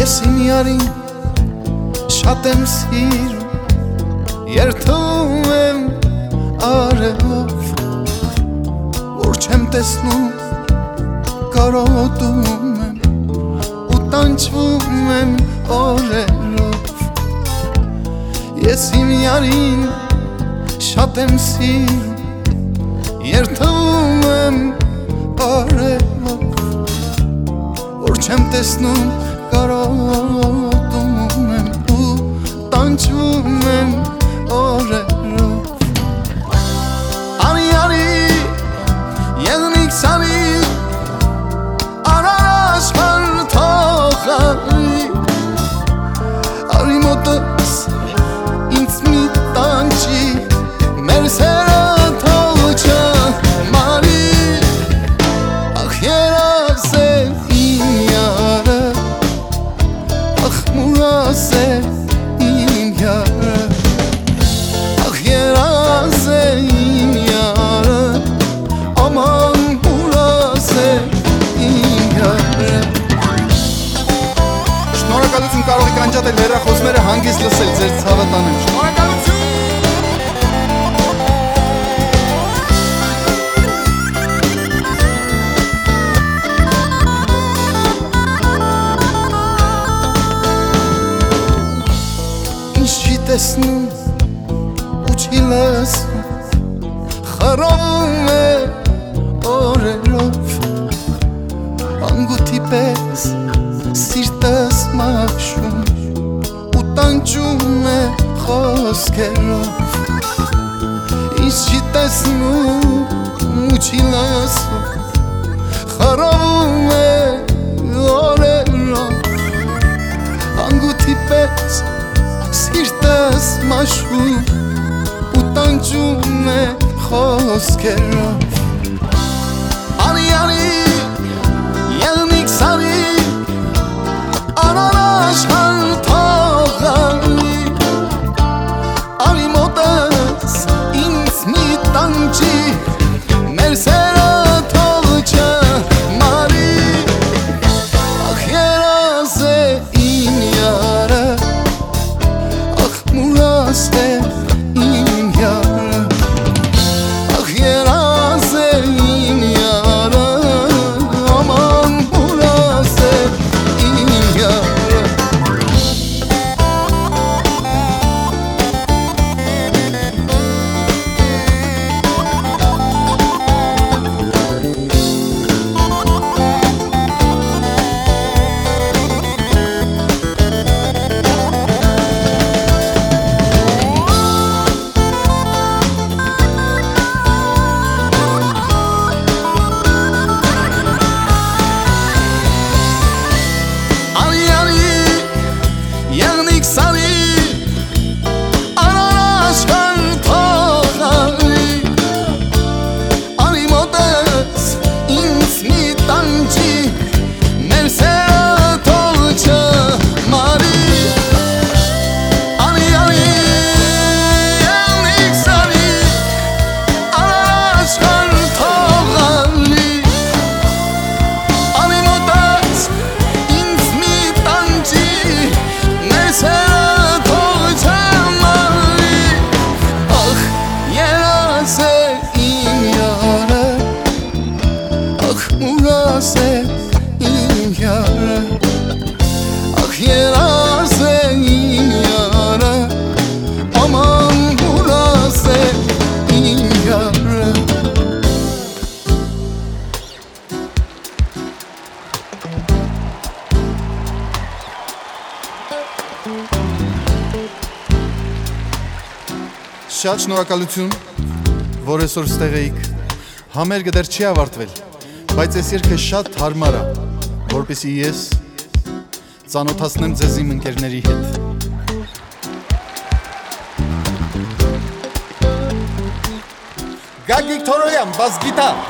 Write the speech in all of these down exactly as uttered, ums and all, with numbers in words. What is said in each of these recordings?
Ես իմ յարին շատ եմ սիրում, երդում եմ արևով, որ չեմ տեսնում, կարոտում եմ ու տանջվում եմ օրերով։ Ես իմ յարին շատ եմ սիրում, երդում եմ արևով, որ չեմ տեսնում, կարոտում եմ ու տանջվում եմ օրերով։ Արի արի եղնիկ սարի արարաշխար թողարի, արի մոտս ինձ մի տանջի, մեր սերը թող չմարի, ախ երազ է իմ յարը, ախ մուրաս է իմ յարը, ախ երազ է իմ յարը, աման մուրաս է իմ յարը։ Շնորհակալություն, կարող եք անջատել հեռախոսները, հանգիստ լսել, ձեր ցավը տանեմ։ Շնորհակալություն։ Տեսնում ու չի լսում, խռովում է օրերով, անգութի պես սիրտս մաշում ու տանջում է խոսքերով։ Ինչ չի տեսնում ու չի լսում, խռովում է օրերով, անգութի պես սիրտս մաշում ու տանջում է խոսքերով։ Արի արի եղնիկ սարի արարաշխար թողարի, արի մոտս ինձ մի տանջի, մեր սերը թող չմարի, ախ երազ է իմ յարը, մուրաս է իմ յարը, ախ երազ է իմ յարը, աման մուրաս է իմ յարը։ Մուրաս է իմ յարը, ախ երազ է իմ յարը, աման մուրաս է իմ յարը։ Շատ շնորհակալություն, որ այսօր ստեղ էիք։ Համերգը դեռ չի ավարտվել, բայց այս երգը շատ հարմար է, որպեսզի ես ծանոթացնեմ ձեզ իմ ընկերների հետ։ Գագիկ Թորոյան, բաս գիտար։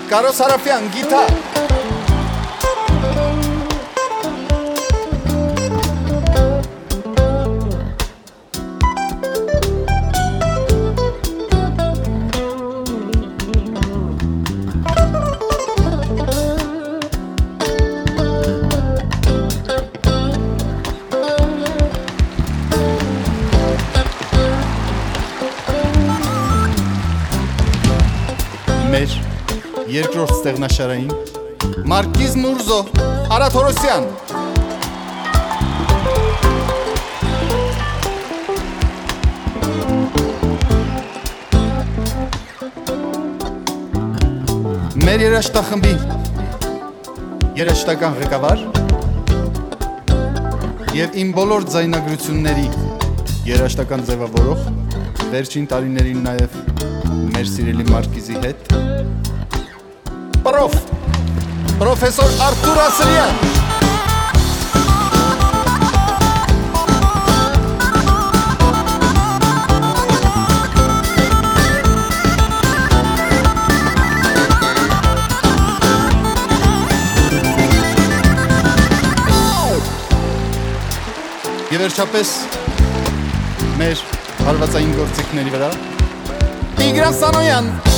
Կարո Սարաֆյան, գիթար։ Մեր երկրորդ ստեղնաշարային Մարկիզ Մուրզո, Արադ Հորոսյան։ Մեր երաժշտախմբի երաժշտական ղեկավար եւ իմ բոլոր ձայնագրությունների երաժշտական ձևավորող, վերջին տարիներին նաեւ մեր սիրելի Մարկիզի հետ Պրոֆ, պրոֆեսոր Արթուր Ասլյան։ Եվ վերջապես մեր հարվածային գործիքների վրա Տիգրան Սանոյան։